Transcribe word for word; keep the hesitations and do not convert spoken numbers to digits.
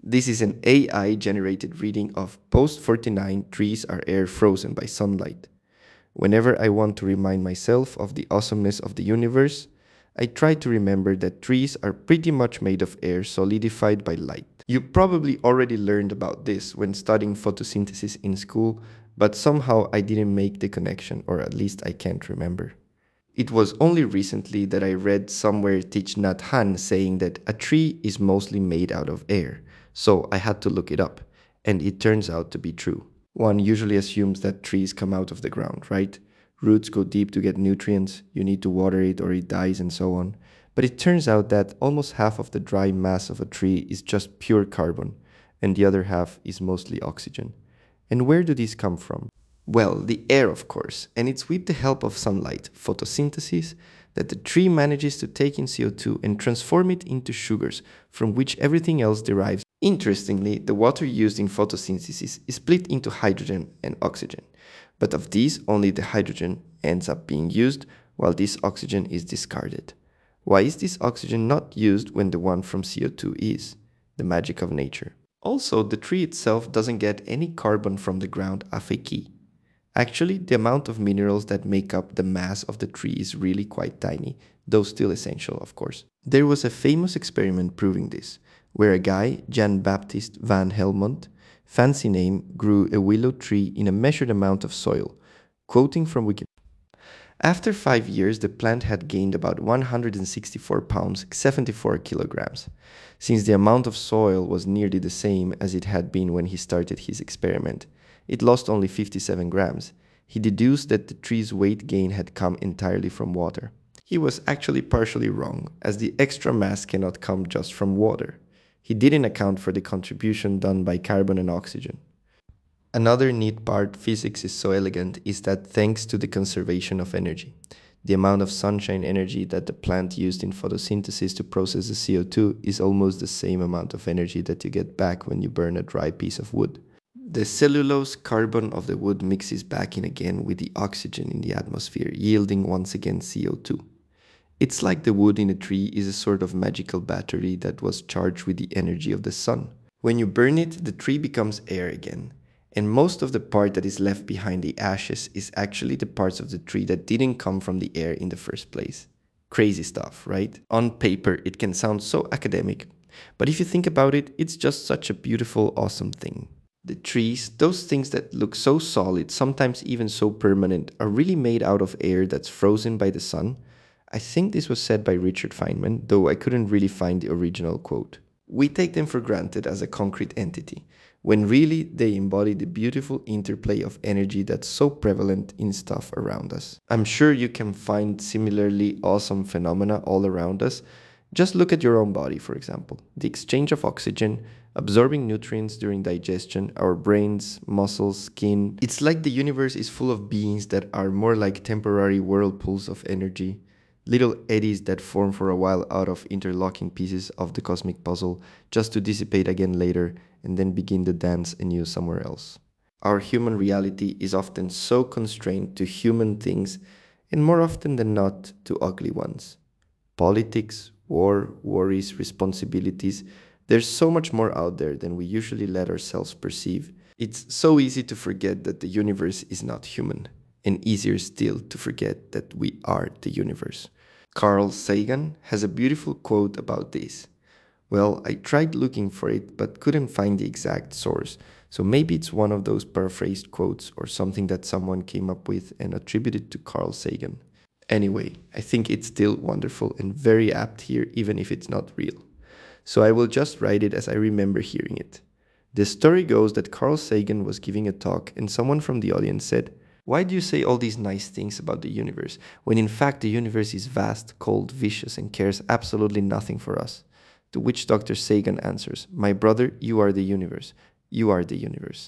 This is an A I-generated reading of post forty-nine trees are air frozen by sunlight. Whenever I want to remind myself of the awesomeness of the universe, I try to remember that trees are pretty much made of air solidified by light. You probably already learned about this when studying photosynthesis in school, but somehow I didn't make the connection, or at least I can't remember. It was only recently that I read somewhere Thich Nhat Hanh saying that a tree is mostly made out of air, so I had to look it up, and it turns out to be true. One usually assumes that trees come out of the ground, right? Roots go deep to get nutrients, you need to water it or it dies and so on. But it turns out that almost half of the dry mass of a tree is just pure carbon, and the other half is mostly oxygen. And where do these come from? Well, the air, of course, and it's with the help of sunlight, photosynthesis, that the tree manages to take in C O two and transform it into sugars, from which everything else derives. Interestingly, the water used in photosynthesis is split into hydrogen and oxygen, but of these, only the hydrogen ends up being used, while this oxygen is discarded. Why is this oxygen not used when the one from C O two is? The magic of nature. Also, the tree itself doesn't get any carbon from the ground a key. Actually, the amount of minerals that make up the mass of the tree is really quite tiny, though still essential, of course. There was a famous experiment proving this, where a guy, Jan Baptist van Helmont, fancy name, grew a willow tree in a measured amount of soil, quoting from Wikipedia. After five years, the plant had gained about one hundred sixty-four pounds, seventy-four kilograms. Since the amount of soil was nearly the same as it had been when he started his experiment, it lost only fifty-seven grams. He deduced that the tree's weight gain had come entirely from water. He was actually partially wrong, as the extra mass cannot come just from water. He didn't account for the contribution done by carbon and oxygen. Another neat part physics is so elegant is that thanks to the conservation of energy, the amount of sunshine energy that the plant used in photosynthesis to process the C O two is almost the same amount of energy that you get back when you burn a dry piece of wood. The cellulose carbon of the wood mixes back in again with the oxygen in the atmosphere, yielding once again C O two. It's like the wood in a tree is a sort of magical battery that was charged with the energy of the sun. When you burn it, the tree becomes air again. And most of the part that is left behind the ashes is actually the parts of the tree that didn't come from the air in the first place. Crazy stuff, right? On paper, it can sound so academic, but if you think about it, it's just such a beautiful, awesome thing. The trees, those things that look so solid, sometimes even so permanent, are really made out of air that's frozen by the sun. I think this was said by Richard Feynman, though I couldn't really find the original quote. We take them for granted as a concrete entity, when really they embody the beautiful interplay of energy that's so prevalent in stuff around us. I'm sure you can find similarly awesome phenomena all around us. Just look at your own body, for example. The exchange of oxygen, absorbing nutrients during digestion, our brains, muscles, skin. It's like the universe is full of beings that are more like temporary whirlpools of energy, little eddies that form for a while out of interlocking pieces of the cosmic puzzle, just to dissipate again later and then begin the dance anew somewhere else. Our human reality is often so constrained to human things, and more often than not, to ugly ones. Politics, war, worries, responsibilities, there's so much more out there than we usually let ourselves perceive. It's so easy to forget that the universe is not human, and easier still to forget that we are the universe. Carl Sagan has a beautiful quote about this. Well, I tried looking for it but couldn't find the exact source, so maybe it's one of those paraphrased quotes or something that someone came up with and attributed to Carl Sagan. Anyway, I think it's still wonderful and very apt here even if it's not real. So I will just write it as I remember hearing it. The story goes that Carl Sagan was giving a talk and someone from the audience said, "Why do you say all these nice things about the universe, when in fact the universe is vast, cold, vicious, and cares absolutely nothing for us?" To which Doctor Sagan answers, "My brother, you are the universe. You are the universe."